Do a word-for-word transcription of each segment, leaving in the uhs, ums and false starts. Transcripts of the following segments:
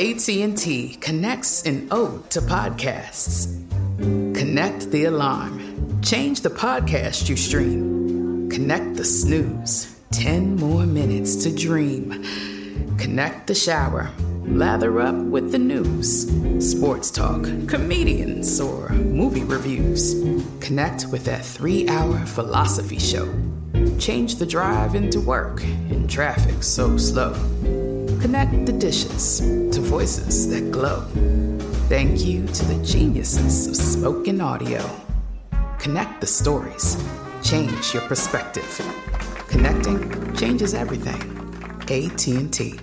A T and T connects an ode to podcasts. Connect the alarm. Change the podcast you stream. Connect the snooze. Ten more minutes to dream. Connect the shower. Lather up with the news. Sports talk, comedians, or movie reviews. Connect with that three-hour philosophy show. Change the drive into work in traffic so slow. Connect the dishes to voices that glow. Thank you to the geniuses of spoken audio. Connect the stories. Change your perspective. Connecting changes everything. A T and T.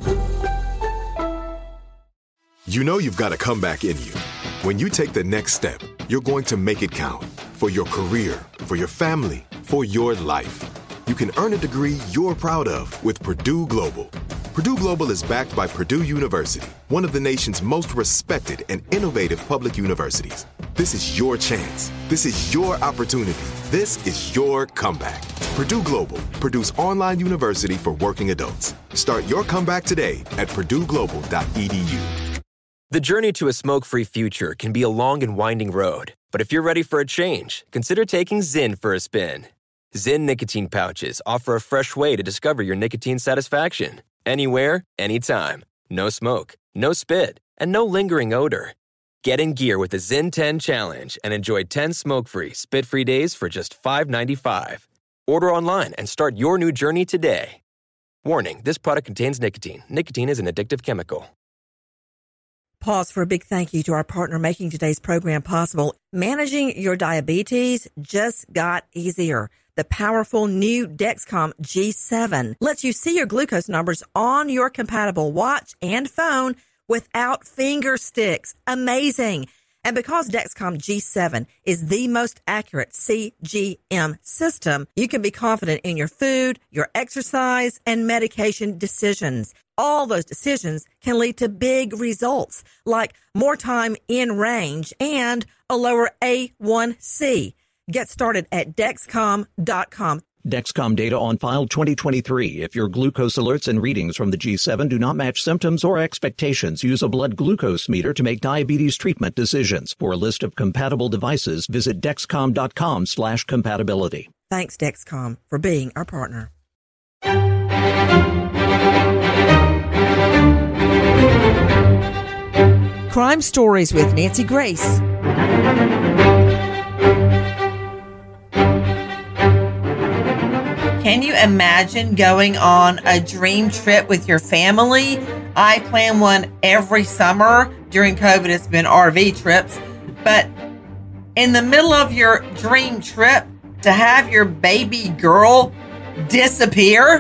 You know you've got a comeback in you. When you take the next step, you're going to make it count. For your career, for your family, for your life. You can earn a degree you're proud of with Purdue Global. Purdue Global is backed by Purdue University, one of the nation's most respected and innovative public universities. This is your chance. This is your opportunity. This is your comeback. Purdue Global, Purdue's online university for working adults. Start your comeback today at purdue global dot e d u. The journey to a smoke-free future can be a long and winding road. But if you're ready for a change, consider taking Zyn for a spin. Zyn nicotine pouches offer a fresh way to discover your nicotine satisfaction. Anywhere, anytime. No smoke, no spit, and no lingering odor. Get in gear with the Zyn ten Challenge and enjoy ten smoke-free, spit-free days for just five dollars and ninety-five cents. Order online and start your new journey today. Warning, this product contains nicotine. Nicotine is an addictive chemical. Pause for a big thank you to our partner making today's program possible. Managing your diabetes just got easier. The powerful new Dexcom G seven lets you see your glucose numbers on your compatible watch and phone without finger sticks. Amazing. And because Dexcom G seven is the most accurate C G M system, you can be confident in your food, your exercise, and medication decisions. All those decisions can lead to big results like more time in range and a lower A one C. Get started at Dexcom dot com. Dexcom data on file twenty twenty-three. If your glucose alerts and readings from the G seven do not match symptoms or expectations, use a blood glucose meter to make diabetes treatment decisions. For a list of compatible devices, visit Dexcom dot com slash compatibility. Thanks, Dexcom, for being our partner. Crime Stories with Nancy Grace. Can you imagine going on a dream trip with your family? I plan one every summer. During COVID, it's been R V trips. But in the middle of your dream trip, to have your baby girl disappear?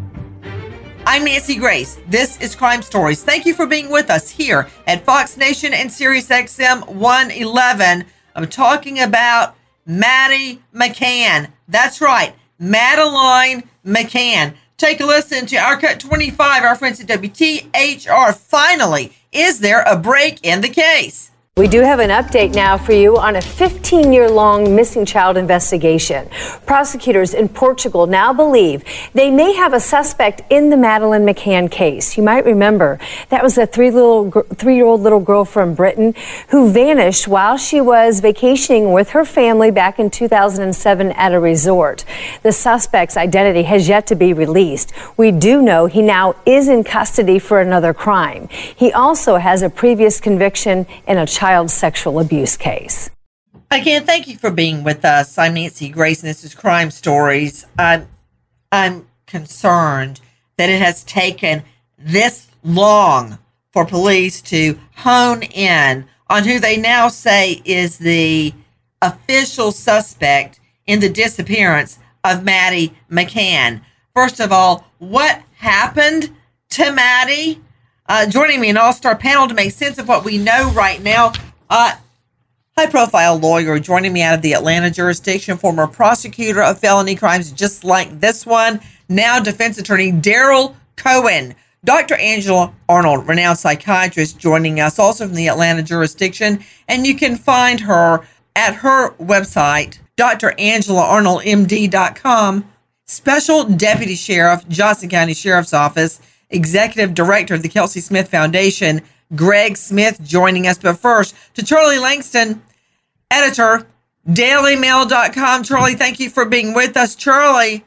I'm Nancy Grace. This is Crime Stories. Thank you for being with us here at Fox Nation and Sirius X M one eleven. I'm talking about Maddie McCann. That's right. Madeline McCann. Take a listen to our Cut twenty-five, our friends at W T H R. Finally, is there a break in the case? We do have an update now for you on a fifteen-year-long missing child investigation. Prosecutors in Portugal now believe they may have a suspect in the Madeline McCann case. You might remember that was a three little, three-year-old little girl from Britain who vanished while she was vacationing with her family back in two thousand seven at a resort. The suspect's identity has yet to be released. We do know he now is in custody for another crime. He also has a previous conviction in a child sexual abuse case. Again, thank you for being with us. I'm Nancy Grace, and this is Crime Stories. I'm, I'm concerned that it has taken this long for police to hone in on who they now say is the official suspect in the disappearance of Maddie McCann. First of all, what happened to Maddie? Uh, joining me an all-star panel to make sense of what we know right now, uh, high-profile lawyer joining me out of the Atlanta jurisdiction, former prosecutor of felony crimes just like this one, now defense attorney Daryl Cohen. Doctor Angela Arnold, renowned psychiatrist, joining us also from the Atlanta jurisdiction, and you can find her at her website, D R Angela Arnold M D dot com. Special Deputy Sheriff, Johnson County Sheriff's Office, Executive Director of the Kelsey Smith Foundation, Greg Smith, joining us. But first, to Charlie Langston, editor, daily mail dot com. Charlie, thank you for being with us. Charlie,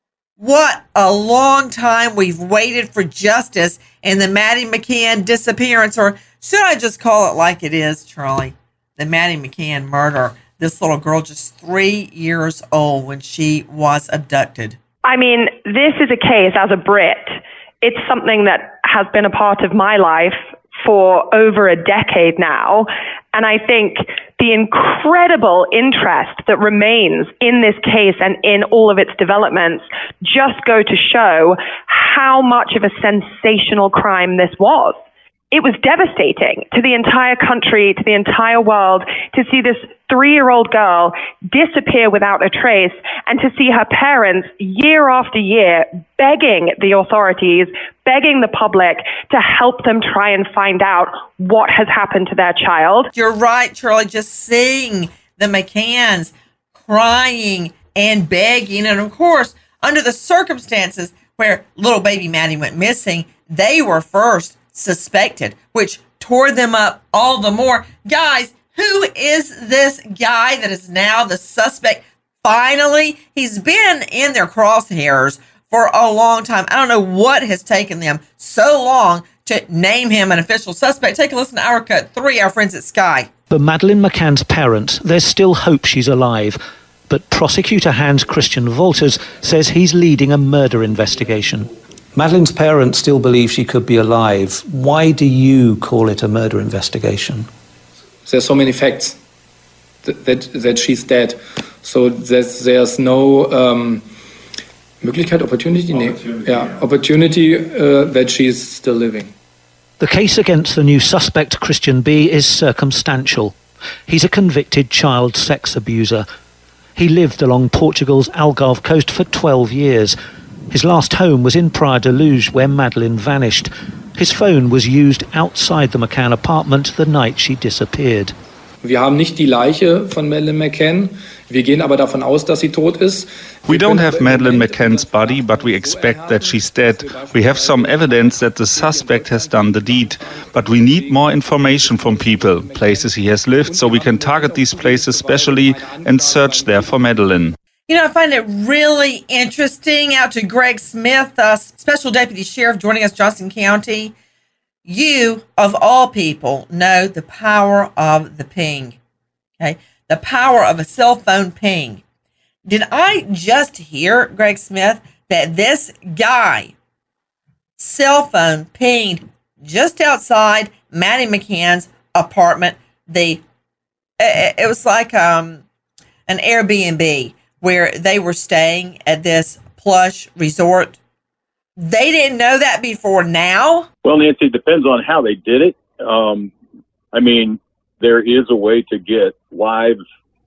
what a long time we've waited for justice in the Maddie McCann disappearance, or should I just call it like it is, Charlie? The Maddie McCann murder. This little girl, just three years old when she was abducted. I mean, this is a case, as a Brit, it's something that has been a part of my life for over a decade now. And I think the incredible interest that remains in this case and in all of its developments just go to show how much of a sensational crime this was. It was devastating to the entire country, to the entire world, to see this three-year-old girl disappear without a trace, and to see her parents year after year begging the authorities, begging the public to help them try and find out what has happened to their child. You're right, Charlie. Just seeing the McCanns crying and begging, and of course, under the circumstances where little baby Maddie went missing, they were first suspected, which tore them up all the more. Guys, who is this guy that is now the suspect? Finally, he's been in their crosshairs for a long time. I don't know what has taken them so long to name him an official suspect. Take a listen to our cut three, our friends at Sky. For Madeleine McCann's parents, there's still hope she's alive. But prosecutor Hans Christian Wolters says he's leading a murder investigation. Madeleine's parents still believe she could be alive. Why do you call it a murder investigation? There's so many facts that that, that she's dead. So that there's no um, Möglichkeit, opportunity, opportunity yeah, yeah. opportunity uh, that she's still living. The case against the new suspect, Christian B., is circumstantial. He's a convicted child sex abuser. He lived along Portugal's Algarve coast for twelve years. His last home was in Praia da Luz, where Madeleine vanished. His phone was used outside the McCann apartment the night she disappeared. Wir haben nicht die Leiche von Madeleine McCann. Wir gehen aber davon aus, dass sie tot ist. We don't have Madeleine McCann's body, but we expect that she's dead. We have some evidence that the suspect has done the deed, but we need more information from people, places he has lived, so we can target these places specially and search there for Madeleine. You know, I find it really interesting. Out to Greg Smith, uh, Special Deputy Sheriff joining us, Johnson County. You, of all people, know the power of the ping, okay? The power of a cell phone ping. Did I just hear, Greg Smith, that this guy cell phone pinged just outside Maddie McCann's apartment? The it, it was like um, an Airbnb where they were staying at this plush resort. They didn't know that before now? Well, Nancy, it depends on how they did it. Um, I mean, there is a way to get live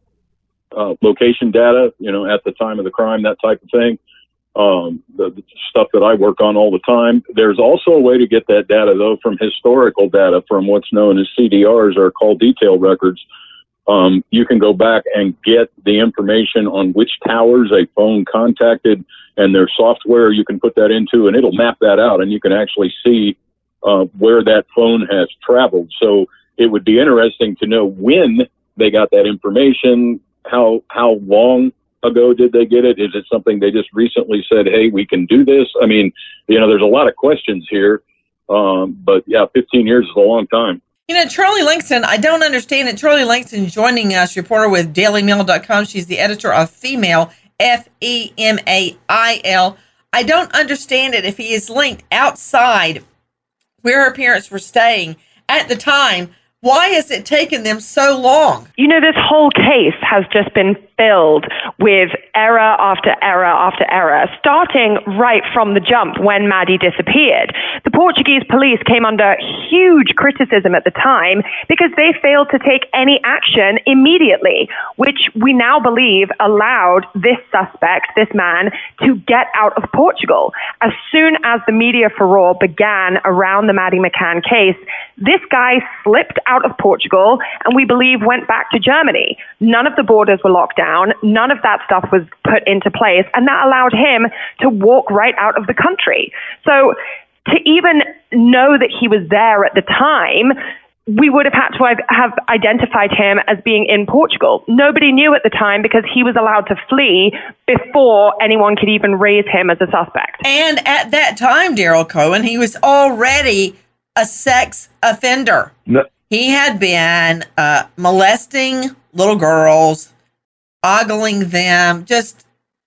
uh, location data, you know, at the time of the crime, that type of thing. Um, the, the stuff that I work on all the time. There's also a way to get that data, though, from historical data, from what's known as C D Rs, or call detail records. Um, you can go back and get the information on which towers a phone contacted, and their software you can put that into, and it'll map that out, and you can actually see uh, where that phone has traveled. So it would be interesting to know when they got that information, how how long ago did they get it? Is it something they just recently said, hey, we can do this? I mean, you know, there's a lot of questions here, um, but yeah, fifteen years is a long time. You know, Charlie Langston, I don't understand it. Charlie Langston joining us, reporter with daily mail dot com. She's the editor of Female, F E M A I L. I don't understand it if he is linked outside where her parents were staying at the time. Why has it taken them so long? You know, this whole case has just been filled with error after error after error, starting right from the jump when Maddie disappeared. The Portuguese police came under huge criticism at the time because they failed to take any action immediately, which we now believe allowed this suspect, this man, to get out of Portugal. As soon as the media furore began around the Maddie McCann case, this guy slipped out of Portugal and we believe went back to Germany. None of the borders were locked down. None of that stuff was put into place, and that allowed him to walk right out of the country. So to even know that he was there at the time, we would have had to have identified him as being in Portugal. Nobody knew at the time because he was allowed to flee before anyone could even raise him as a suspect. And at that time, Daryl Cohen, he was already a sex offender. No. He had been uh, molesting little girls, ogling them, just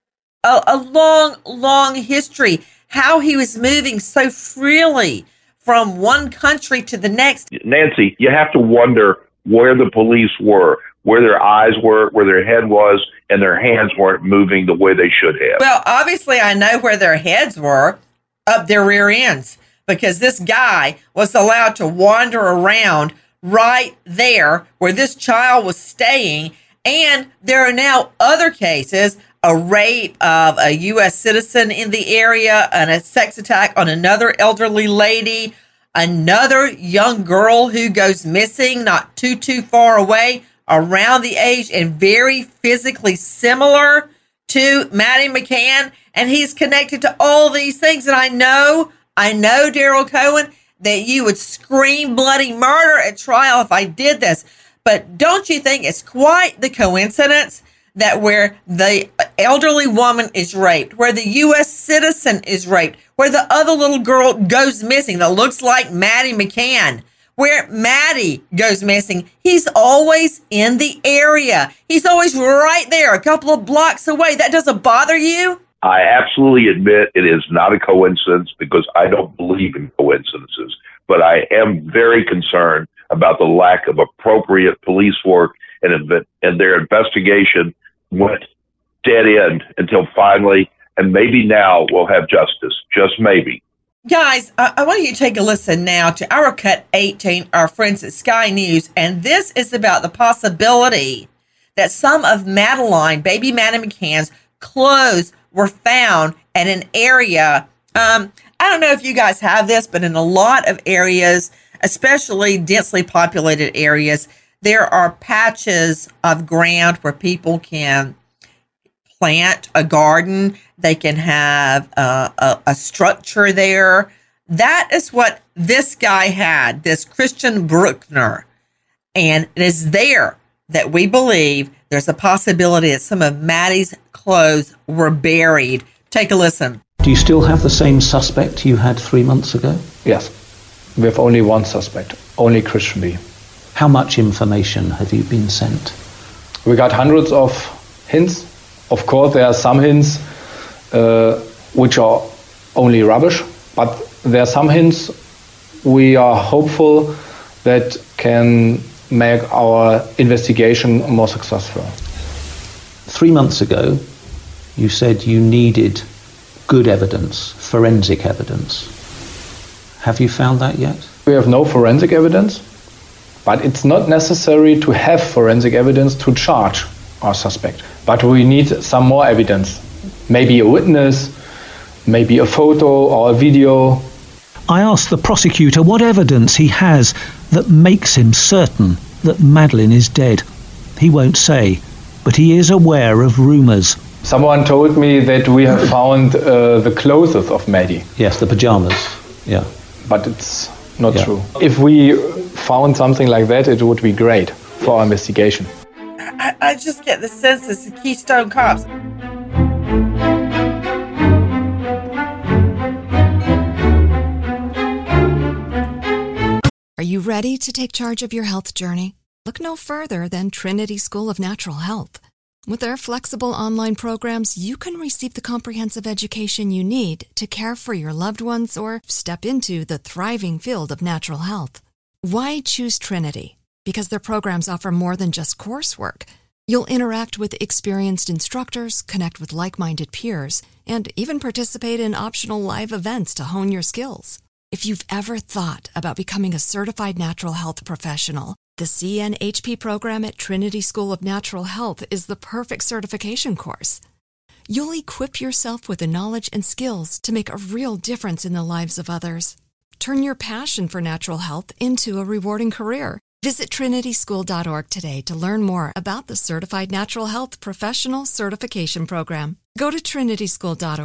a, a long, long history. How he was moving so freely from one country to the next. Nancy, you have to wonder where the police were, where their eyes were, where their head was, and their hands weren't moving the way they should have. Well, obviously, I know where their heads were, up their rear ends, because this guy was allowed to wander around right there where this child was staying. And there are now other cases, a rape of a U S citizen in the area, and a sex attack on another elderly lady, another young girl who goes missing not too, too far away, around the age and very physically similar to Maddie McCann. And he's connected to all these things. And I know, I know, Daryl Cohen, that you would scream bloody murder at trial if I did this. But don't you think it's quite the coincidence that where the elderly woman is raped, where the U S citizen is raped, where the other little girl goes missing that looks like Maddie McCann, where Maddie goes missing, he's always in the area. He's always right there, a couple of blocks away. That doesn't bother you? I absolutely admit it is not a coincidence because I don't believe in coincidences, but I am very concerned about the lack of appropriate police work, and, and their investigation went dead end until finally, and maybe now we'll have justice, just maybe. Guys, I, I want you to take a listen now to our Cut eighteen, our friends at Sky News, and this is about the possibility that some of Madeline, baby Maddie McCann's clothes were found at an area. Um, I don't know if you guys have this, but in a lot of areas, especially densely populated areas, there are patches of ground where people can plant a garden. They can have a, a, a structure there. That is what this guy had, this Christian Bruckner. And it is there that we believe there's a possibility that some of Maddie's clothes were buried. Take a listen. Do you still have the same suspect you had three months ago? Yes. We have only one suspect, only Christian B. How much information have you been sent? We got hundreds of hints. Of course, there are some hints uh, which are only rubbish, but there are some hints we are hopeful that can make our investigation more successful. Three months ago, you said you needed good evidence, forensic evidence. Have you found that yet? We have no forensic evidence, but it's not necessary to have forensic evidence to charge our suspect. But we need some more evidence, maybe a witness, maybe a photo or a video. I asked the prosecutor what evidence he has that makes him certain that Madeleine is dead. He won't say, but he is aware of rumours. Someone told me that we have found uh, the clothes of Maddie. Yes, the pajamas, yeah. But it's not yeah. true. If we found something like that, it would be great for our investigation. I, I just get the sense it's the Keystone Cops. Are you ready to take charge of your health journey? Look no further than Trinity School of Natural Health. With their flexible online programs, you can receive the comprehensive education you need to care for your loved ones or step into the thriving field of natural health. Why choose Trinity? Because their programs offer more than just coursework. You'll interact with experienced instructors, connect with like-minded peers, and even participate in optional live events to hone your skills. If you've ever thought about becoming a certified natural health professional, the C N H P program at Trinity School of Natural Health is the perfect certification course. You'll equip yourself with the knowledge and skills to make a real difference in the lives of others. Turn your passion for natural health into a rewarding career. Visit trinity school dot org today to learn more about the Certified Natural Health Professional Certification Program. Go to trinity school dot org.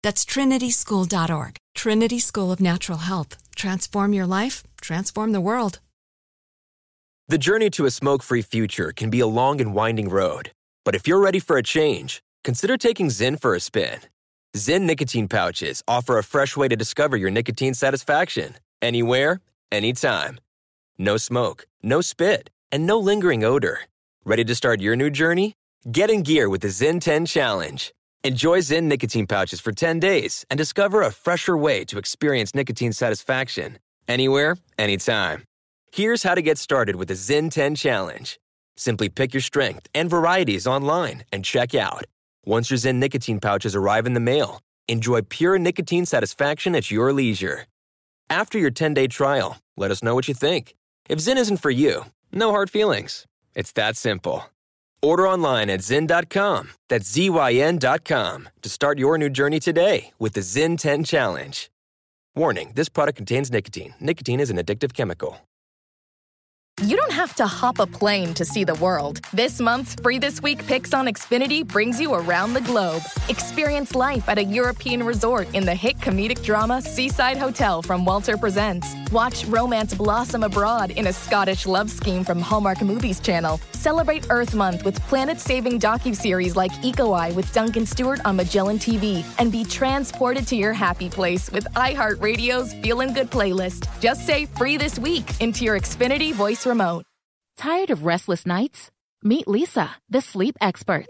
That's trinity school dot org. Trinity School of Natural Health. Transform your life, transform the world. The journey to a smoke-free future can be a long and winding road. But if you're ready for a change, consider taking Zyn for a spin. Zyn nicotine pouches offer a fresh way to discover your nicotine satisfaction. Anywhere, anytime. No smoke, no spit, and no lingering odor. Ready to start your new journey? Get in gear with the Zyn ten Challenge. Enjoy Zyn nicotine pouches for ten days and discover a fresher way to experience nicotine satisfaction. Anywhere, anytime. Here's how to get started with the Zyn ten Challenge. Simply pick your strength and varieties online and check out. Once your Zyn nicotine pouches arrive in the mail, enjoy pure nicotine satisfaction at your leisure. After your ten-day trial, let us know what you think. If Zyn isn't for you, no hard feelings. It's that simple. Order online at zyn dot com, that's Z Y N dot com, to start your new journey today with the Zyn ten Challenge. Warning, this product contains nicotine. Nicotine is an addictive chemical. You don't have to hop a plane to see the world. This month's Free This Week Picks on Xfinity brings you around the globe. Experience life at a European resort in the hit comedic drama Seaside Hotel from Walter Presents. Watch romance blossom abroad in a Scottish love scheme from Hallmark Movies Channel. Celebrate Earth Month with planet-saving docuseries like Eco Eye with Duncan Stewart on Magellan T V. And be transported to your happy place with iHeartRadio's Feelin' Good playlist. Just say Free This Week into your Xfinity voice remote. Tired of restless nights? Meet Leesa, the sleep experts.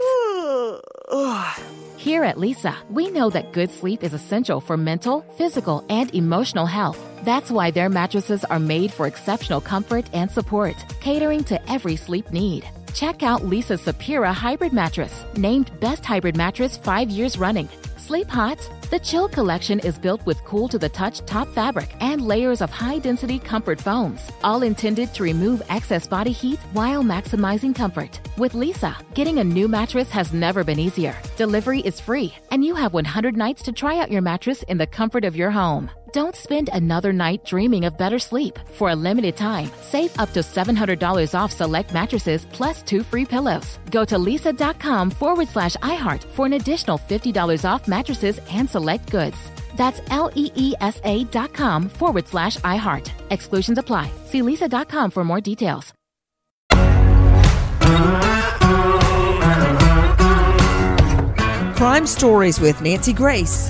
Here at Leesa, we know that good sleep is essential for mental, physical, and emotional health. That's why their mattresses are made for exceptional comfort and support, catering to every sleep need. Check out Leesa's Sapira Hybrid Mattress, named Best Hybrid Mattress five years running. Sleep hot? The Chill Collection is built with cool-to-the-touch top fabric and layers of high-density comfort foams, all intended to remove excess body heat while maximizing comfort. With Leesa, getting a new mattress has never been easier. Delivery is free, and you have one hundred nights to try out your mattress in the comfort of your home. Don't spend another night dreaming of better sleep. For a limited time, save up to seven hundred dollars off select mattresses plus two free pillows. Go to Leesa.com forward slash iHeart for an additional fifty dollars off mattresses and select goods. That's L-E-E-S-A dot com forward slash iHeart. Exclusions apply. See Leesa dot com for more details. Crime Stories with Nancy Grace.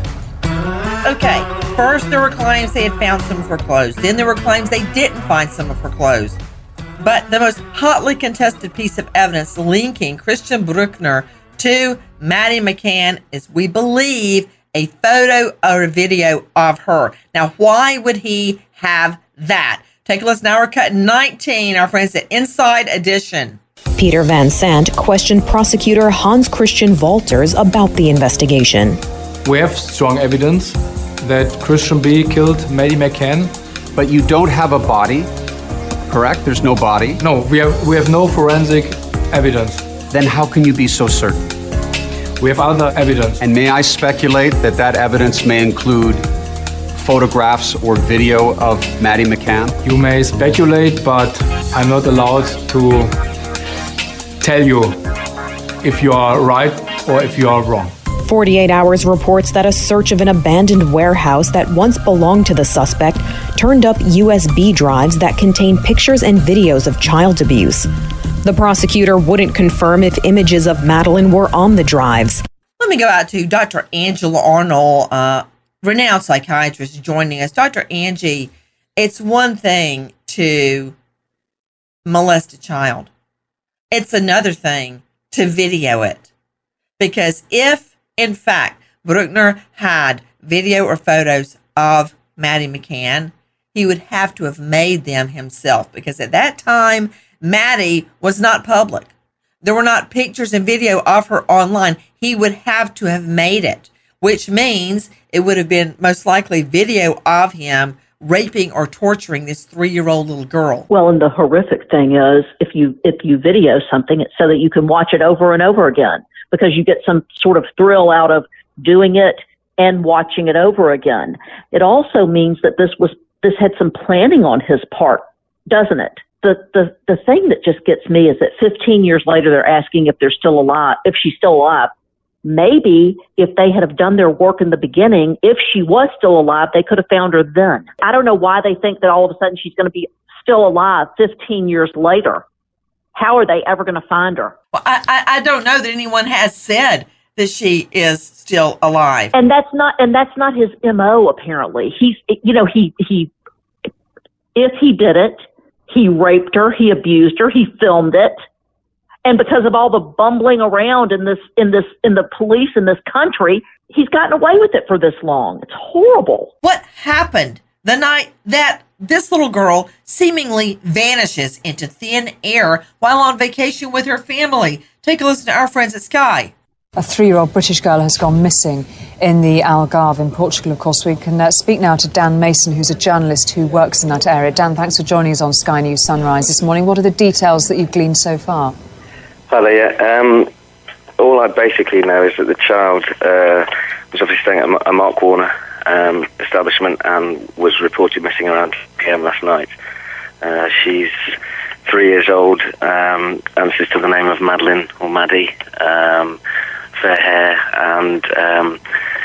Okay, first there were claims they had found some of her clothes. Then there were claims they didn't find some of her clothes. But the most hotly contested piece of evidence linking Christian Bruckner to Maddie McCann is, we believe, a photo or a video of her. Now, why would he have that? Take a listen. Now we're cut nineteen, our friends at Inside Edition. Peter Van Sant questioned prosecutor Hans Christian Walters about the investigation. We have strong evidence that Christian B. killed Maddie McCann. But you don't have a body, correct? There's no body? No, we have, we have no forensic evidence. Then how can you be so certain? We have other evidence. And may I speculate that that evidence may include photographs or video of Maddie McCann? You may speculate, but I'm not allowed to tell you if you are right or if you are wrong. forty-eight hours reports that a search of an abandoned warehouse that once belonged to the suspect turned up U S B drives that contain pictures and videos of child abuse. The prosecutor wouldn't confirm if images of Madeline were on the drives. Let me go out to Doctor Angela Arnold, uh, renowned psychiatrist, joining us. Doctor Angie, it's one thing to molest a child. It's another thing to video it. Because if, in fact, Bruckner had video or photos of Maddie McCann, he would have to have made them himself. Because at that time, Maddie was not public. There were not pictures and video of her online. He would have to have made it, which means it would have been most likely video of him raping or torturing this three-year-old little girl. Well, and the horrific thing is, if you if you video something, it's so that you can watch it over and over again, because you get some sort of thrill out of doing it and watching it over again. It also means that this was this had some planning on his part, doesn't it? The the the thing that just gets me is that fifteen years later, they're asking if they're still alive, if she's still alive. maybe if they had have done their work in the beginning, if she was still alive, they could have found her then. I don't know why they think that all of a sudden she's going to be still alive fifteen years later. How are they ever going to find her? Well, I, I, I don't know that anyone has said that she is still alive. And that's not, and that's not his M O, apparently. He's, you know, he, he, if he did it, he raped her, he abused her, he filmed it. And because of all the bumbling around in this, in this, in the police in this country, he's gotten away with it for this long. It's horrible. What happened the night that this little girl seemingly vanishes into thin air while on vacation with her family? Take a listen to our friends at Sky. A three-year-old British girl has gone missing in the Algarve in Portugal. Of course, we can uh, speak now to Dan Mason, who's a journalist who works in that area. Dan, thanks for joining us on Sky News Sunrise this morning. What are the details that you've gleaned so far? Hi there. Um, all I basically know is that the child uh, was obviously staying at a Mark Warner um, establishment and was reported missing around two p.m. last night. Uh, she's three years old, um, answers to the name of Madeline or Maddie. Um, fair hair, and um,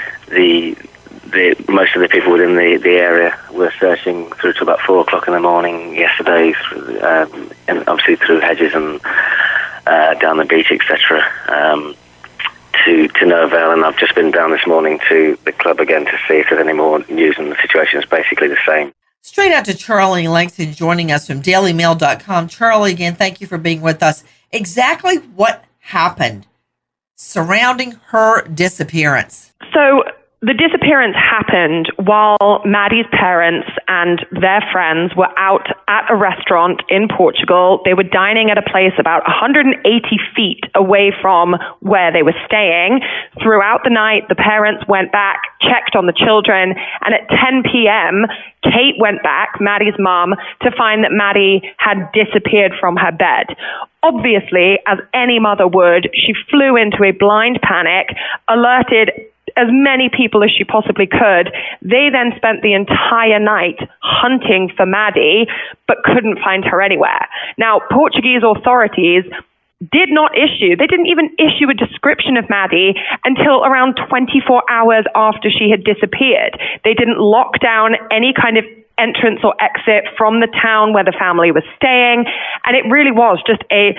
the the most of the people within the, the area were searching through to about four o'clock in the morning yesterday, um, and obviously through hedges and uh, down the beach, et cetera. Um, to to no avail, and I've just been down this morning to the club again to see if there's any more news, and the situation is basically the same. Straight out to Charlie Langston joining us from Daily Mail dot com. Charlie, again, thank you for being with us. Exactly what happened surrounding her disappearance? So the disappearance happened while Maddie's parents and their friends were out at a restaurant in Portugal. They were dining at a place about one hundred eighty feet away from where they were staying. Throughout the night, the parents went back, checked on the children, and at ten p.m., Kate went back, Maddie's mom, to find that Maddie had disappeared from her bed. Obviously, as any mother would, she flew into a blind panic, alerted as many people as she possibly could. They then spent the entire night hunting for Maddie, but couldn't find her anywhere. Now, Portuguese authorities did not issue, they didn't even issue a description of Maddie until around twenty-four hours after she had disappeared. They didn't lock down any kind of entrance or exit from the town where the family was staying. And it really was just a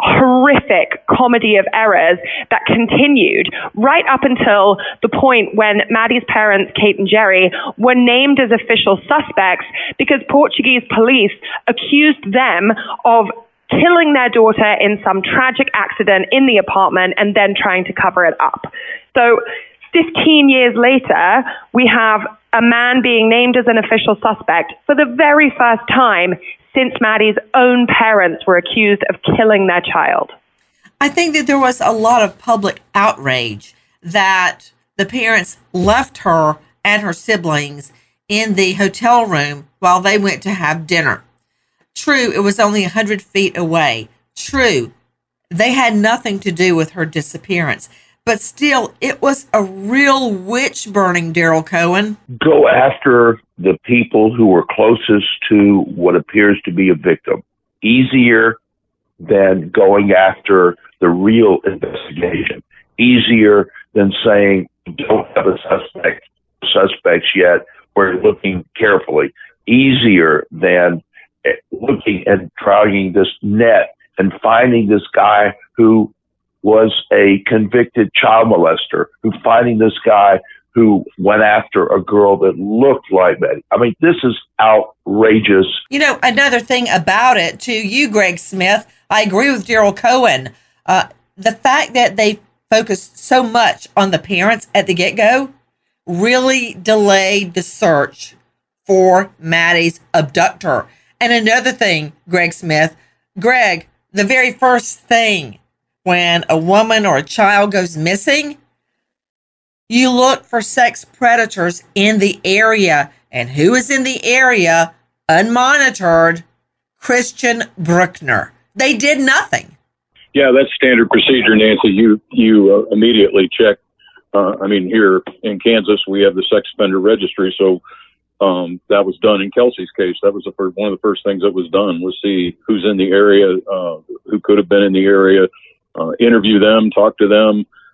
horrific comedy of errors that continued right up until the point when Maddie's parents, Kate and Jerry, were named as official suspects because Portuguese police accused them of killing their daughter in some tragic accident in the apartment and then trying to cover it up. So fifteen years later, we have a man being named as an official suspect for the very first time since Maddie's own parents were accused of killing their child. I think that there was a lot of public outrage that the parents left her and her siblings in the hotel room while they went to have dinner. True, it was only one hundred feet away. True, they had nothing to do with her disappearance. But still, it was a real witch burning, Daryl Cohen. Go after the people who were closest to what appears to be a victim. Easier than going after the real investigation. Easier than saying, don't have a suspect, suspects yet. We're looking carefully. Easier than looking and dragging this net and finding this guy who was a convicted child molester, who finding this guy who went after a girl that looked like Maddie. I mean, this is outrageous. You know, another thing about it, to you, Greg Smith, I agree with Daryl Cohen. Uh, the fact that they focused so much on the parents at the get-go really delayed the search for Maddie's abductor. And another thing, Greg Smith, Greg, the very first thing when a woman or a child goes missing, you look for sex predators in the area. And who is in the area, unmonitored? Christian Bruckner. They did nothing. Yeah, that's standard procedure, Nancy. You you uh, immediately check. Uh, I mean, here in Kansas, we have the sex offender registry, so um, that was done in Kelsey's case. That was the first, one of the first things that was done was see who's in the area, uh, who could have been in the area. Uh, interview them, talk to them.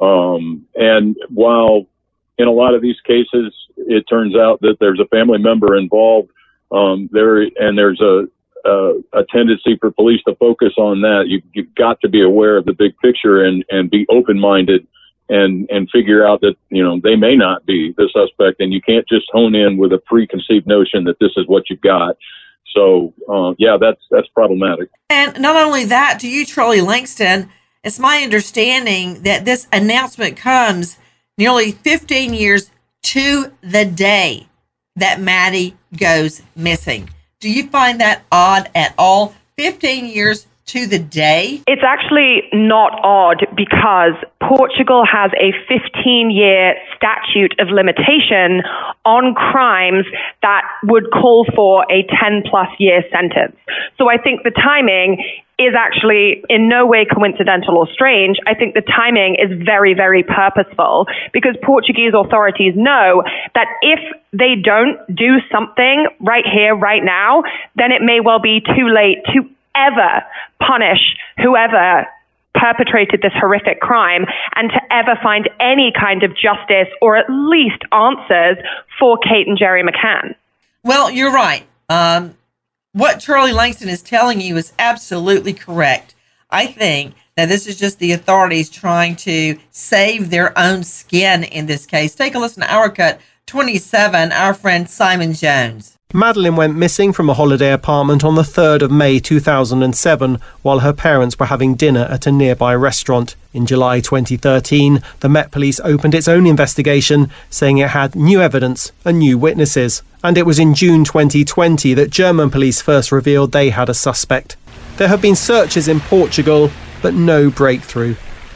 Um, and while in a lot of these cases, it turns out that there's a family member involved, um, there and there's a, a a tendency for police to focus on that. You, you've got to be aware of the big picture and, and be open-minded and, and figure out that, you know, they may not be the suspect, and you can't just hone in with a preconceived notion that this is what you've got. So, uh, yeah, that's that's problematic. And not only that, to you, Charlie Langston, it's my understanding that this announcement comes nearly fifteen years to the day that Maddie goes missing. Do you find that odd at all? fifteen years to the day? It's actually not odd because Portugal has a fifteen-year statute of limitation on crimes that would call for a ten-plus year sentence. So I think the timing is actually in no way coincidental or strange. I think the timing is very, very purposeful because Portuguese authorities know that if they don't do something right here, right now, then it may well be too late to ever punish whoever perpetrated this horrific crime and to ever find any kind of justice or at least answers for Kate and Jerry McCann. Well, you're right. Um, what Charlie Langston is telling you is absolutely correct. I think that this is just the authorities trying to save their own skin in this case. Take a listen to our cut twenty-seven, our friend Simon Jones. Madeline went missing from a holiday apartment on the third of May two thousand seven while her parents were having dinner at a nearby restaurant. In July twenty thirteen, the Met Police opened its own investigation, saying it had new evidence and new witnesses. And it was in June twenty twenty that German police first revealed they had a suspect. There have been searches in Portugal, but no breakthrough.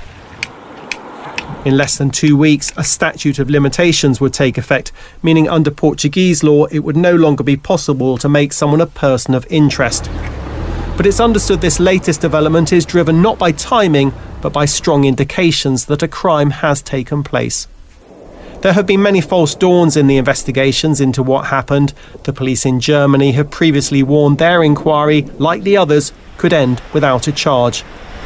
In less than two weeks, a statute of limitations would take effect, meaning under Portuguese law it would no longer be possible to make someone a person of interest. But it's understood this latest development is driven not by timing, but by strong indications that a crime has taken place. There have been many false dawns in the investigations into what happened. The police in Germany have previously warned their inquiry, like the others, could end without a charge.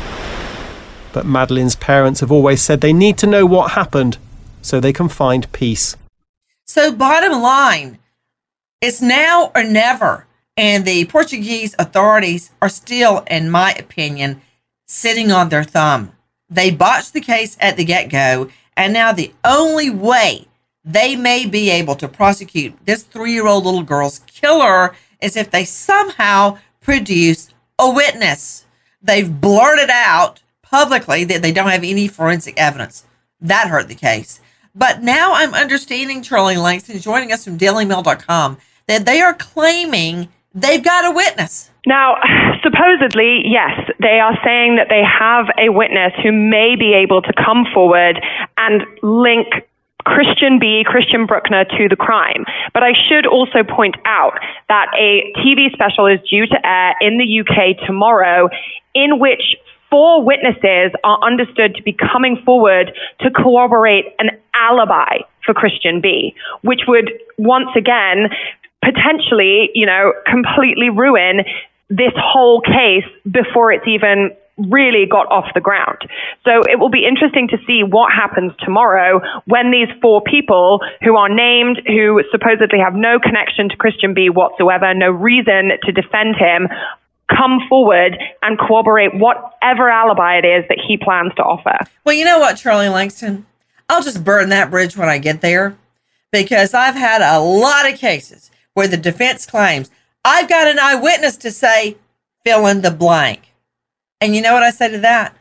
But Madeline's parents have always said they need to know what happened so they can find peace. So bottom line, it's now or never. And the Portuguese authorities are still, in my opinion, sitting on their thumb. They botched the case at the get-go, and now the only way they may be able to prosecute this three-year-old little girl's killer is if they somehow produce a witness. They've blurted out publicly that they don't have any forensic evidence. That hurt the case. But now I'm understanding, Charlie Langston, joining us from Daily Mail dot com, that they are claiming they've got a witness. Now, supposedly, yes, they are saying that they have a witness who may be able to come forward and link Christian B, Christian Bruckner, to the crime. But I should also point out that a T V special is due to air in the U K tomorrow, in which four witnesses are understood to be coming forward to corroborate an alibi for Christian B, which would once again potentially, you know, completely ruin this whole case before it's even really got off the ground. So it will be interesting to see what happens tomorrow when these four people who are named, who supposedly have no connection to Christian B whatsoever, no reason to defend him, come forward and corroborate whatever alibi it is that he plans to offer. Well, you know what, Charlie Langston? I'll just burn that bridge when I get there, because I've had a lot of cases where the defense claims, I've got an eyewitness to say, fill in the blank. And you know what I say to that?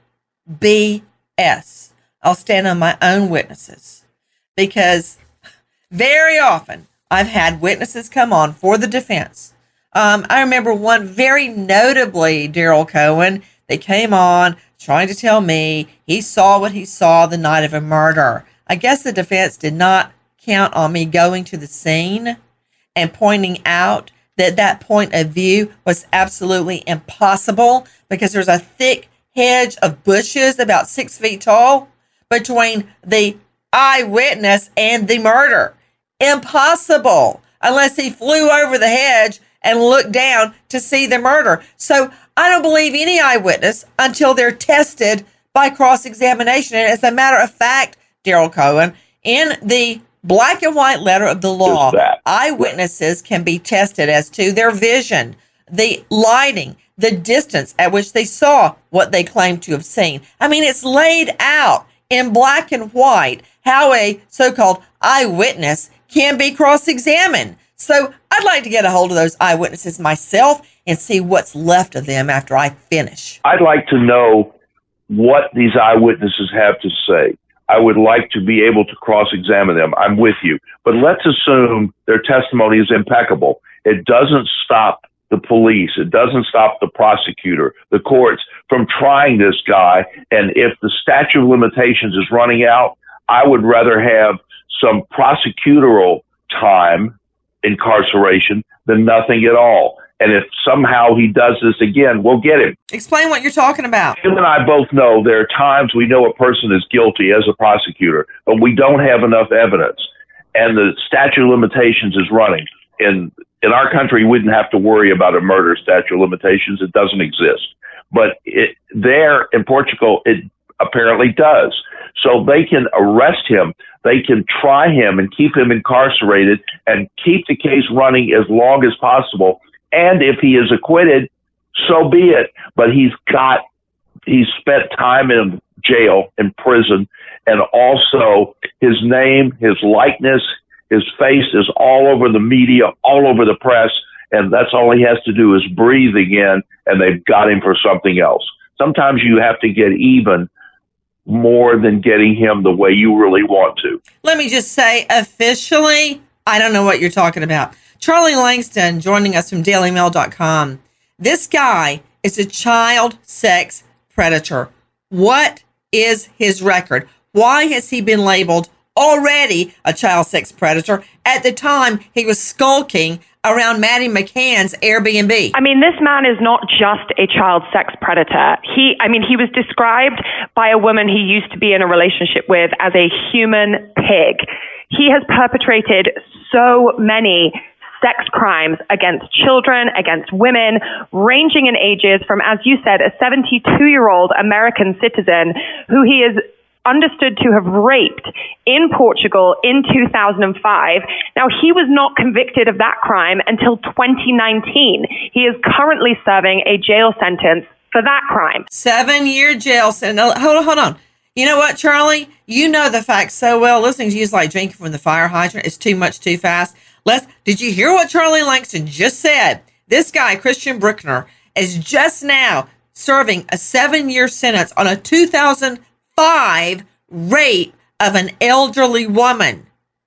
B S. I'll stand on my own witnesses, because very often I've had witnesses come on for the defense. Um, I remember one very notably, Daryl Cohen, that came on trying to tell me he saw what he saw the night of a murder. I guess the defense did not count on me going to the scene and pointing out that that point of view was absolutely impossible because there's a thick hedge of bushes about six feet tall between the eyewitness and the murder. Impossible, unless he flew over the hedge and look down to see the murder. So I don't believe any eyewitness until they're tested by cross-examination. And as a matter of fact, Daryl Cohen, in the black and white letter of the law, eyewitnesses can be tested as to their vision, the lighting, the distance at which they saw what they claim to have seen. I mean, it's laid out in black and white how a so-called eyewitness can be cross-examined. So I'd like to get a hold of those eyewitnesses myself and see what's left of them after I finish. I'd like to know what these eyewitnesses have to say. I would like to be able to cross-examine them. I'm with you. But let's assume their testimony is impeccable. It doesn't stop the police. It doesn't stop the prosecutor, the courts from trying this guy. And if the statute of limitations is running out, I would rather have some prosecutorial time incarceration than nothing at all. And if somehow he does this again, we'll get him. Explain what you're talking about. You and I both know there are times we know a person is guilty as a prosecutor, but we don't have enough evidence. And the statute of limitations is running. In in our country, we wouldn't have to worry about a murder statute of limitations. It doesn't exist. But it, there in Portugal, it apparently does. So they can arrest him. They can try him and keep him incarcerated and keep the case running as long as possible. And if he is acquitted, so be it. But he's got, he's spent time in jail, in prison, and also his name, his likeness, his face is all over the media, all over the press, and that's all he has to do is breathe again, and they've got him for something else. Sometimes you have to get even more than getting him the way you really want to. Let me just say, officially, I don't know what you're talking about. Charlie Langston joining us from Daily Mail dot com. This guy is a child sex predator. What is his record? Why has he been labeled already a child sex predator at the time he was skulking around Maddie McCann's Airbnb? I mean, this man is not just a child sex predator. He, I mean, he was described by a woman he used to be in a relationship with as a human pig. He has perpetrated so many sex crimes against children, against women, ranging in ages from, as you said, a seventy-two-year-old American citizen who he is understood to have raped in Portugal in two thousand five. Now, he was not convicted of that crime until twenty nineteen. He is currently serving a jail sentence for that crime. Seven-year jail sentence. Hold on, hold on. You know what, Charlie? You know the facts so well. Listening to you is like drinking from the fire hydrant. It's too much, too fast. Let's, did you hear what Charlie Langston just said? This guy, Christian Bruckner, is just now serving a seven-year sentence on a two thousand five rape of an elderly woman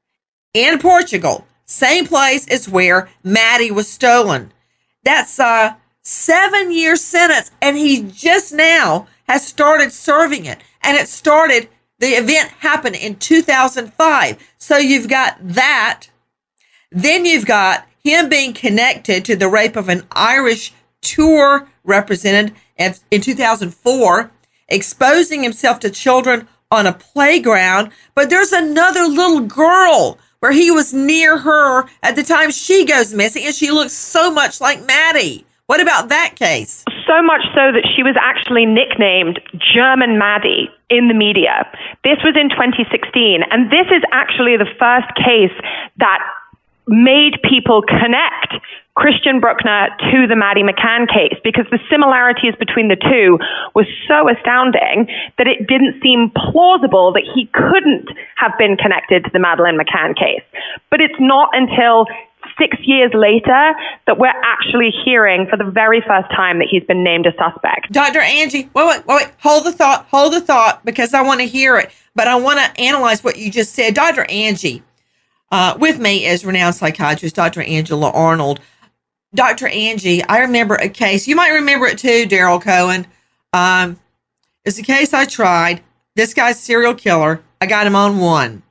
in Portugal, same place as where Maddie was stolen. That's a seven-year sentence, and he just now has started serving it. And it started, the event happened in two thousand five. So you've got that. Then you've got him being connected to the rape of an Irish tour representative in two thousand four, exposing himself to children on a playground. But there's another little girl where he was near her at the time she goes missing, and she looks so much like Maddie. What about that case? So much so that she was actually nicknamed German Maddie in the media. This was in twenty sixteen, and this is actually the first case that made people connect Christian Bruckner to the Maddie McCann case, because the similarities between the two was so astounding that it didn't seem plausible that he couldn't have been connected to the Madeleine McCann case. But it's not until six years later that we're actually hearing for the very first time that he's been named a suspect. Doctor Angie, wait, wait, wait, hold the thought, hold the thought, because I want to hear it, but I want to analyze what you just said. Doctor Angie, uh, with me is renowned psychiatrist, Doctor Angela Arnold. Doctor Angie, I remember a case, you might remember it too, Daryl Cohen. Um, it's a case I tried. This guy's serial killer. I got him on one.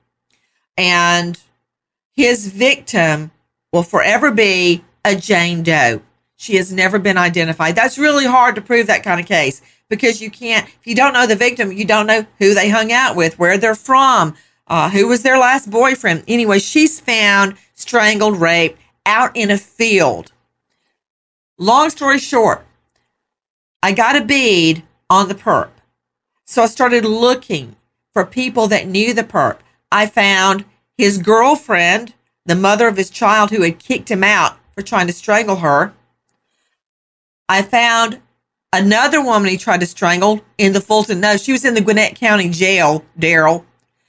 And his victim will forever be a Jane Doe. She has never been identified. That's really hard to prove that kind of case, because you can't, if you don't know the victim, you don't know who they hung out with, where they're from, uh, who was their last boyfriend. Anyway, she's found strangled, raped, out in a field. Long story short, I got a bead on the perp. So I started looking for people that knew the perp. I found his girlfriend, the mother of his child who had kicked him out for trying to strangle her. I found another woman he tried to strangle in the Fulton. No, she was in the Gwinnett County Jail, Daryl.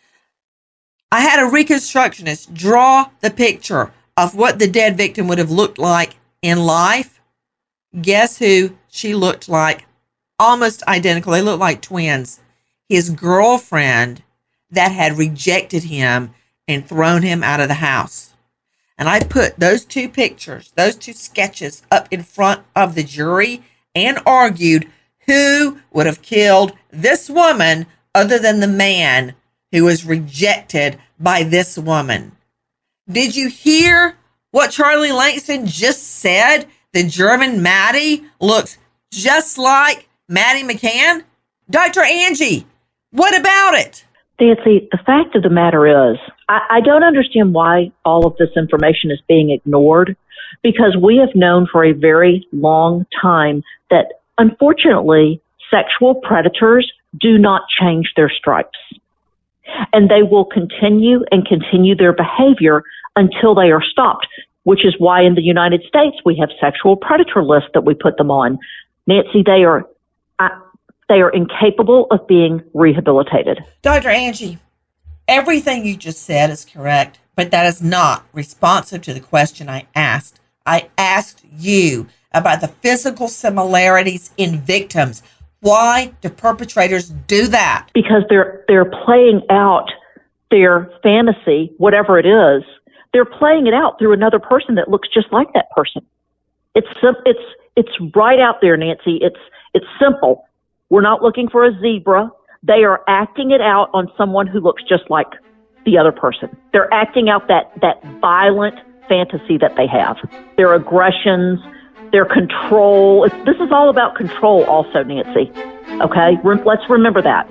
I had a reconstructionist draw the picture of what the dead victim would have looked like in life. Guess who she looked like? Almost identical. They looked like twins. His girlfriend that had rejected him and thrown him out of the house. And I put those two pictures, those two sketches up in front of the jury and argued who would have killed this woman other than the man who was rejected by this woman. Did you hear what Charlie Langston just said? The German Maddie looks just like Maddie McCann? Doctor Angie, what about it? Nancy, the fact of the matter is, I, I don't understand why all of this information is being ignored, because we have known for a very long time that, unfortunately, sexual predators do not change their stripes. And they will continue and continue their behavior until they are stopped, which is why in the United States we have sexual predator lists that we put them on. Nancy, they are uh, they are incapable of being rehabilitated. Doctor Angie, everything you just said is correct, but that is not responsive to the question I asked. I asked you about the physical similarities in victims. Why do perpetrators do that? Because they're they're playing out their fantasy, whatever it is. They're playing it out through another person that looks just like that person. It's it's it's right out there, Nancy. It's it's simple. We're not looking for a zebra. They are acting it out on someone who looks just like the other person. They're acting out that that violent fantasy that they have. Their aggressions, their control. It's, this is all about control also, Nancy. Okay? Re- let's remember that.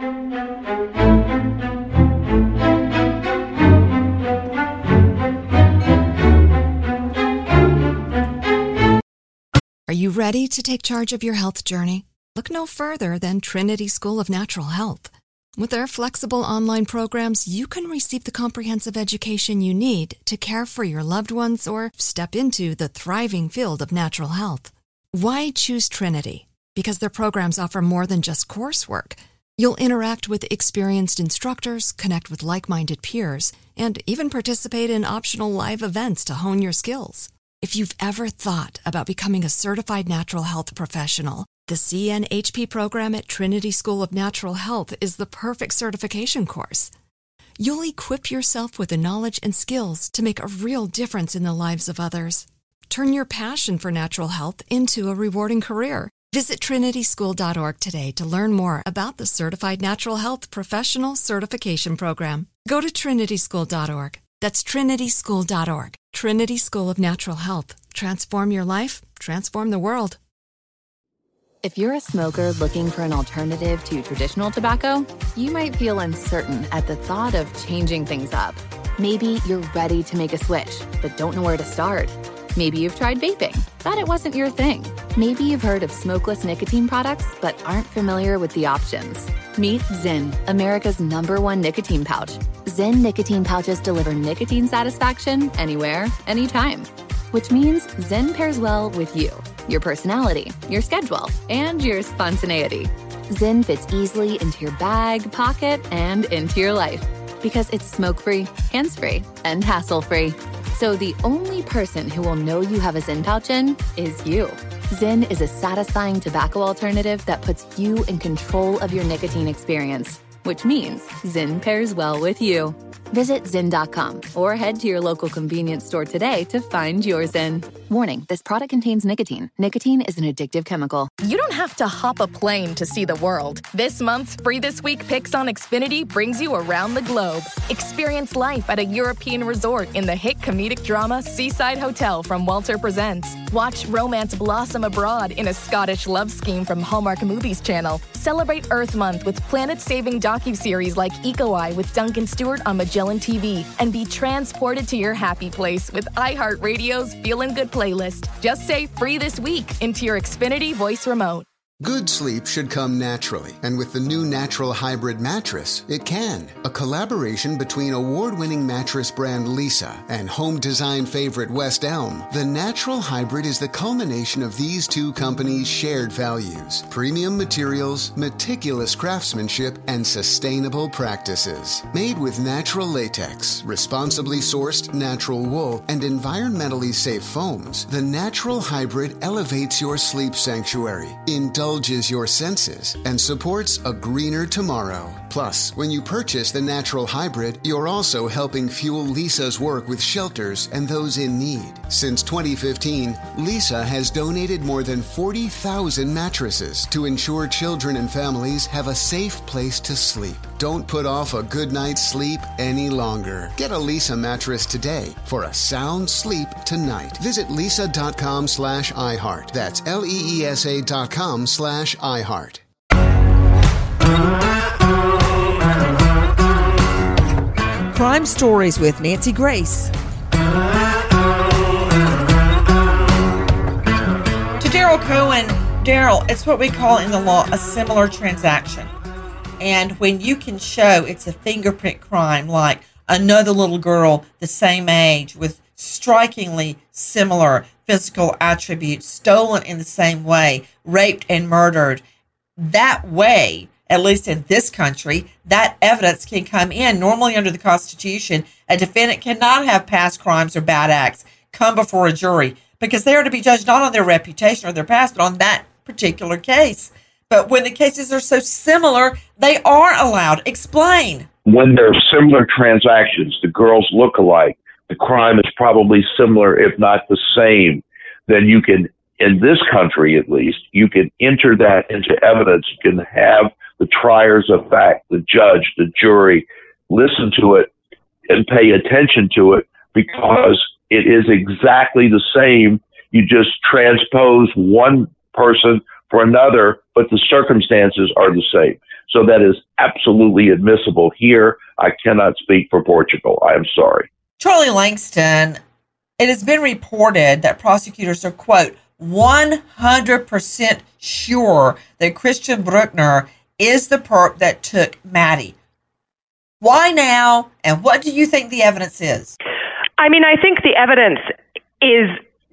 Are you ready to take charge of your health journey? Look no further than Trinity School of Natural Health. With their flexible online programs, you can receive the comprehensive education you need to care for your loved ones or step into the thriving field of natural health. Why choose Trinity? Because their programs offer more than just coursework. You'll interact with experienced instructors, connect with like-minded peers, and even participate in optional live events to hone your skills. If you've ever thought about becoming a certified natural health professional, the C N H P program at Trinity School of Natural Health is the perfect certification course. You'll equip yourself with the knowledge and skills to make a real difference in the lives of others. Turn your passion for natural health into a rewarding career. Visit trinity school dot org today to learn more about the Certified Natural Health Professional Certification Program. Go to trinity school dot org. That's trinity school dot org. Trinity School of Natural Health. Transform your life, transform the world. If you're a smoker looking for an alternative to traditional tobacco, you might feel uncertain at the thought of changing things up. Maybe you're ready to make a switch, but don't know where to start. Maybe you've tried vaping, thought it wasn't your thing. Maybe you've heard of smokeless nicotine products, but aren't familiar with the options. Meet Zyn, America's number one nicotine pouch. Zyn nicotine pouches deliver nicotine satisfaction anywhere, anytime. Which means Zyn pairs well with you, your personality, your schedule, and your spontaneity. Zyn fits easily into your bag, pocket, and into your life. Because it's smoke-free, hands-free, and hassle-free. So the only person who will know you have a Zyn pouch in is you. Zyn is a satisfying tobacco alternative that puts you in control of your nicotine experience, which means Zyn pairs well with you. Visit Zyn dot com or head to your local convenience store today to find your Zyn. Warning, this product contains nicotine. Nicotine is an addictive chemical. You don't have to hop a plane to see the world. This month's Free This Week Picks on Xfinity brings you around the globe. Experience life at a European resort in the hit comedic drama Seaside Hotel from Walter Presents. Watch romance blossom abroad in a Scottish love scheme from Hallmark Movies Channel. Celebrate Earth Month with planet-saving docuseries like Eco Eye with Duncan Stewart on Magellan T V. And be transported to your happy place with iHeartRadio's Feelin' Good playlist. Just say Free This Week into your Xfinity voice remote. Good sleep should come naturally, and with the new Natural Hybrid mattress, it can. A collaboration between award-winning mattress brand Leesa and home design favorite West Elm, the Natural Hybrid is the culmination of these two companies' shared values: premium materials, meticulous craftsmanship, and sustainable practices. Made with natural latex, responsibly sourced natural wool, and environmentally safe foams, the Natural Hybrid elevates your sleep sanctuary, indulges your senses, and supports a greener tomorrow. Plus, when you purchase the Natural Hybrid, you're also helping fuel Leesa's work with shelters and those in need. Since twenty fifteen, Leesa has donated more than forty thousand mattresses to ensure children and families have a safe place to sleep. Don't put off a good night's sleep any longer. Get a Leesa mattress today for a sound sleep tonight. Visit leesa.com slash iHeart. That's L-E-E-S-A dot com slash iHeart. Crime Stories with Nancy Grace. To Daryl Cohen, Daryl, it's what we call in the law a similar transaction. And when you can show it's a fingerprint crime, like another little girl the same age with strikingly similar physical attributes, stolen in the same way, raped and murdered, that way, at least in this country, that evidence can come in. Normally under the Constitution, a defendant cannot have past crimes or bad acts come before a jury because they are to be judged not on their reputation or their past, but on that particular case. But when the cases are so similar, they are allowed. Explain. When there are similar transactions, the girls look alike, the crime is probably similar, if not the same, then you can, in this country at least, you can enter that into evidence. You can have the triers of fact, the judge, the jury, listen to it and pay attention to it because it is exactly the same. You just transpose one person for another, but the circumstances are the same. So that is absolutely admissible here. I cannot speak for Portugal. I am sorry. Charlie Langston, it has been reported that prosecutors are, quote, one hundred percent sure that Christian Bruckner is the perp that took Maddie. Why now, and what do you think the evidence is? I mean, I think the evidence is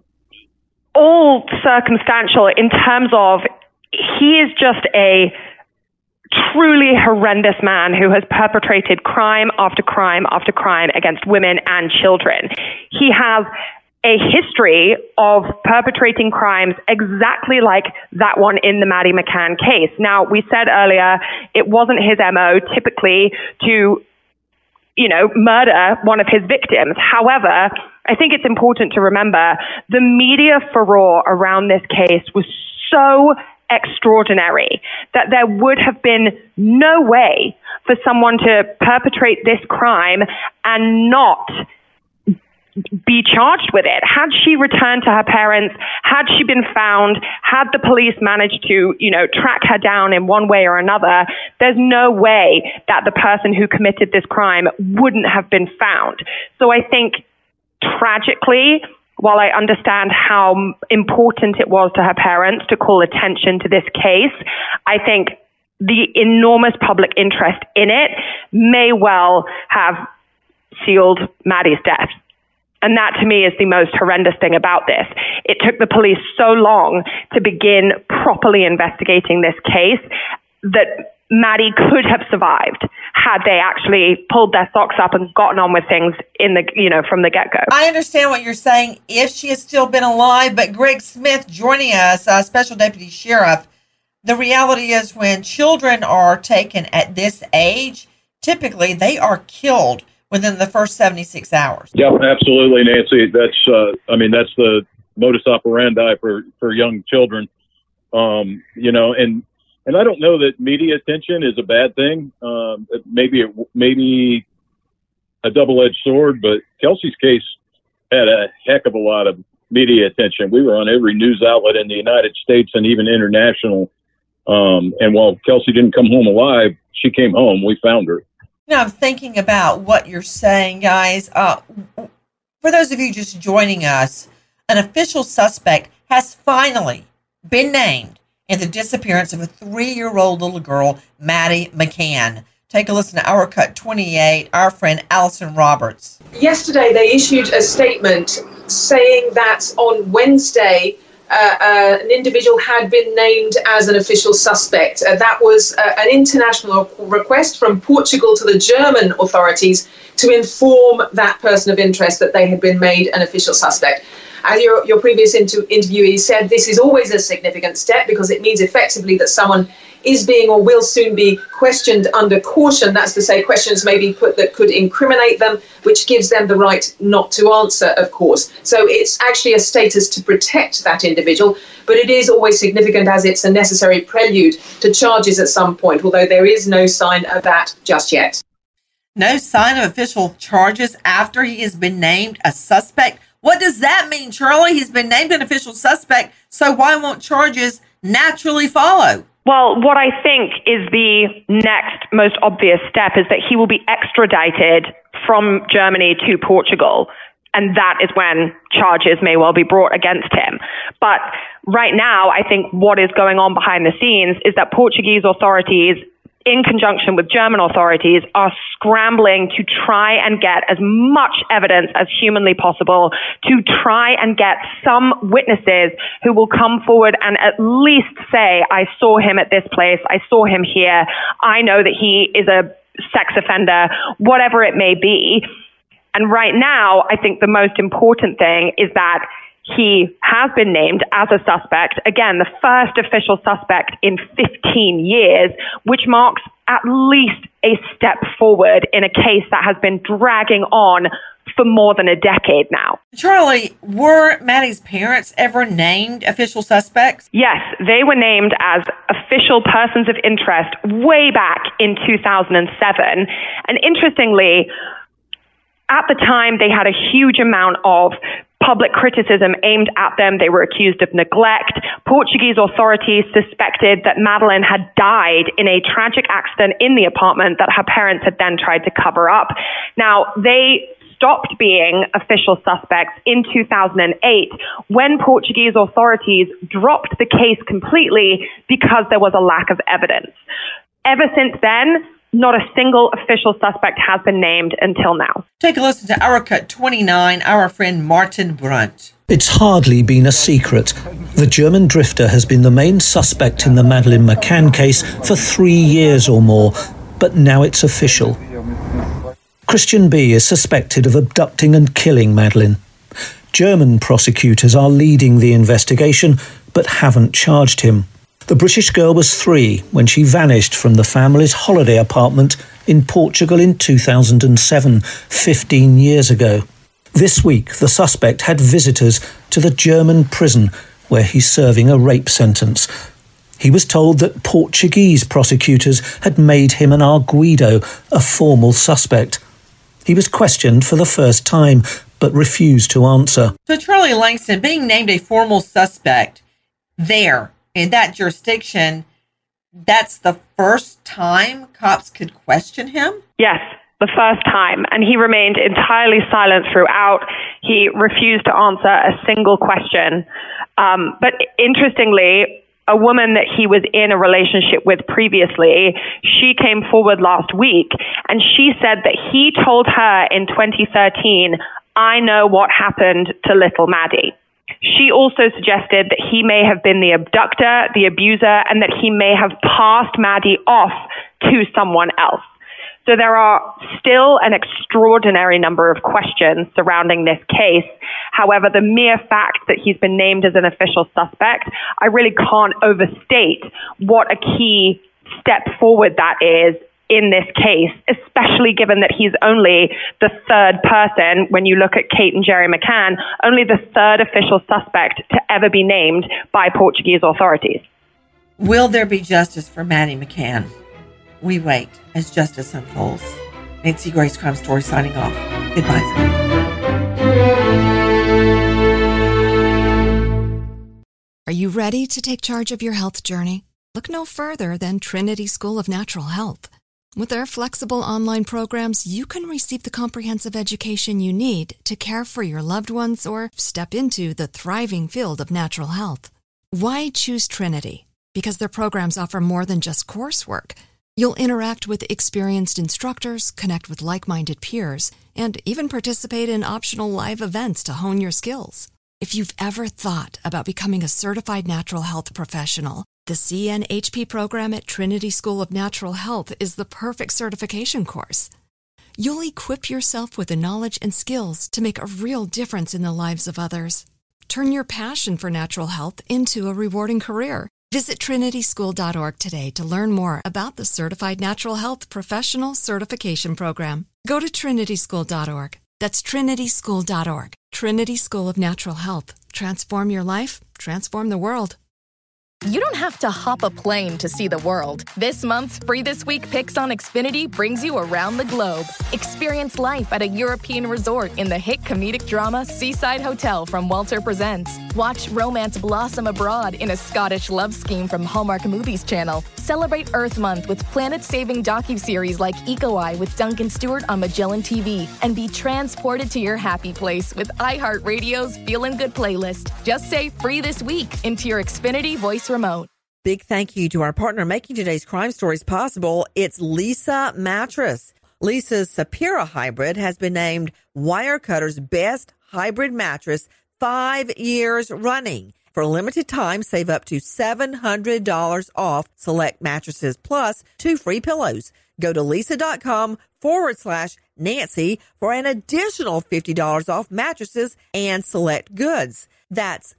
all circumstantial in terms of he is just a truly horrendous man who has perpetrated crime after crime after crime against women and children. He has a history of perpetrating crimes exactly like that one in the Maddie McCann case. Now, we said earlier it wasn't his M O typically to, you know, murder one of his victims. However, I think it's important to remember the media furore around this case was so extraordinary that there would have been no way for someone to perpetrate this crime and not be charged with it. Had she returned to her parents, had she been found, had the police managed to, you know, track her down in one way or another, there's no way that the person who committed this crime wouldn't have been found. So I think tragically, while I understand how important it was to her parents to call attention to this case, I think the enormous public interest in it may well have sealed Maddie's death. And that, to me, is the most horrendous thing about this. It took the police so long to begin properly investigating this case that Maddie could have survived had they actually pulled their socks up and gotten on with things in the, you know, from the get-go. I understand what you're saying if she has still been alive, but Greg Smith joining us, uh, Special Deputy Sheriff, the reality is when children are taken at this age, typically they are killed within the first seventy-six hours. Yeah, absolutely, Nancy. That's, uh, I mean, that's the modus operandi for, for young children. Um, you know, and, and I don't know that media attention is a bad thing. Um, maybe, it, maybe a double-edged sword, but Kelsey's case had a heck of a lot of media attention. We were on every news outlet in the United States and even international. Um, and while Kelsey didn't come home alive, she came home. We found her. You know, I'm thinking about what you're saying, guys. Uh, for those of you just joining us, an official suspect has finally been named in the disappearance of a three-year-old little girl, Maddie McCann. Take a listen to Our Cut twenty-eight, our friend Allison Roberts. Yesterday, they issued a statement saying that on Wednesday, uh, uh, an individual had been named as an official suspect. Uh, that was uh, an international request from Portugal to the German authorities to inform that person of interest that they had been made an official suspect. As your, your previous inter- interviewee said, this is always a significant step because it means effectively that someone is being or will soon be questioned under caution. That's to say, questions may be put that could incriminate them, which gives them the right not to answer, of course. So it's actually a status to protect that individual, but it is always significant as it's a necessary prelude to charges at some point, although there is no sign of that just yet. No sign of official charges after he has been named a suspect. What does that mean, Charlie? He's been named an official suspect, so why won't charges naturally follow? Well, what I think is the next most obvious step is that he will be extradited from Germany to Portugal, and that is when charges may well be brought against him. But right now, I think what is going on behind the scenes is that Portuguese authorities, in conjunction with German authorities, are scrambling to try and get as much evidence as humanly possible to try and get some witnesses who will come forward and at least say, I saw him at this place, I saw him here, I know that he is a sex offender, whatever it may be. And right now, I think the most important thing is that he has been named as a suspect, again, the first official suspect in fifteen years, which marks at least a step forward in a case that has been dragging on for more than a decade now. Charlie, were Maddie's parents ever named official suspects? Yes, they were named as official persons of interest way back in two thousand seven. And interestingly, at the time, they had a huge amount of public criticism aimed at them. They were accused of neglect. Portuguese authorities suspected that Madeleine had died in a tragic accident in the apartment that her parents had then tried to cover up. Now, they stopped being official suspects in two thousand eight when Portuguese authorities dropped the case completely because there was a lack of evidence. Ever since then, not a single official suspect has been named until now. Take a listen to Our Cut twenty-nine, our friend Martin Brunt. It's hardly been a secret. The German drifter has been the main suspect in the Madeleine McCann case for three years or more, but now it's official. Christian B. is suspected of abducting and killing Madeleine. German prosecutors are leading the investigation, but haven't charged him. The British girl was three when she vanished from the family's holiday apartment in Portugal in two thousand seven, fifteen years ago. This week, the suspect had visitors to the German prison where he's serving a rape sentence. He was told that Portuguese prosecutors had made him an arguido, a formal suspect. He was questioned for the first time, but refused to answer. So Charlie Langston, being named a formal suspect there, in that jurisdiction, that's the first time cops could question him? Yes, the first time. And he remained entirely silent throughout. He refused to answer a single question. Um, but interestingly, a woman that he was in a relationship with previously, she came forward last week, and she said that he told her in twenty thirteen, I know what happened to little Maddie. She also suggested that he may have been the abductor, the abuser, and that he may have passed Maddie off to someone else. So there are still an extraordinary number of questions surrounding this case. However, the mere fact that he's been named as an official suspect, I really can't overstate what a key step forward that is in this case, especially given that he's only the third person, when you look at Kate and Gerry McCann, only the third official suspect to ever be named by Portuguese authorities. Will there be justice for Maddie McCann? We wait as justice unfolds. Nancy Grace, Crime Story, signing off. Goodbye. Are you ready to take charge of your health journey? Look no further than Trinity School of Natural Health. With their flexible online programs, you can receive the comprehensive education you need to care for your loved ones or step into the thriving field of natural health. Why choose Trinity? because their programs offer more than just coursework. You'll interact with experienced instructors, connect with like-minded peers, and even participate in optional live events to hone your skills. If you've ever thought about becoming a certified natural health professional, the C N H P program at Trinity School of Natural Health is the perfect certification course. You'll equip yourself with the knowledge and skills to make a real difference in the lives of others. Turn your passion for natural health into a rewarding career. Visit trinity school dot org today to learn more about the Certified Natural Health Professional Certification Program. Go to trinity school dot org. That's trinity school dot org. Trinity School of Natural Health. Transform your life, transform the world. You don't have to hop a plane to see the world. This month's Free This Week Picks on Xfinity brings you around the globe. Experience life at a European resort in the hit comedic drama Seaside Hotel from Walter Presents. Watch romance blossom abroad in a Scottish love scheme from Hallmark Movies Channel. Celebrate Earth Month with planet-saving docuseries like Eco Eye with Duncan Stewart on Magellan T V. And be transported to your happy place with iHeartRadio's Feelin' Good playlist. Just say Free This Week into your Xfinity voice remote. Big thank you to our partner making today's crime stories possible. It's Leesa Mattress. Leesa's Sapira Hybrid has been named Wirecutter's best hybrid mattress five years running. For a limited time, save up to seven hundred dollars off select mattresses plus two free pillows. Go to Leesa.com forward slash Nancy for an additional fifty dollars off mattresses and select goods. That's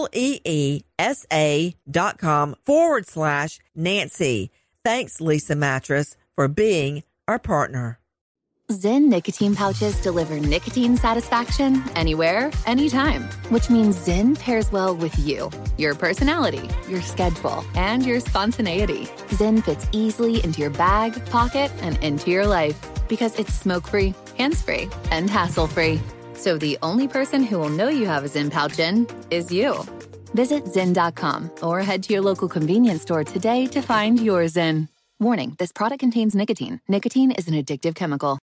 L-E-E-S-A dot com forward slash Nancy. Thanks, Leesa Mattress, for being our partner. Zyn nicotine pouches deliver nicotine satisfaction anywhere, anytime, which means Zyn pairs well with you, your personality, your schedule, and your spontaneity. Zyn fits easily into your bag, pocket, and into your life because it's smoke-free, hands-free, and hassle-free. So the only person who will know you have a Zyn pouch in is you. Visit Zyn dot com or head to your local convenience store today to find your Zyn. Warning, this product contains nicotine. Nicotine is an addictive chemical.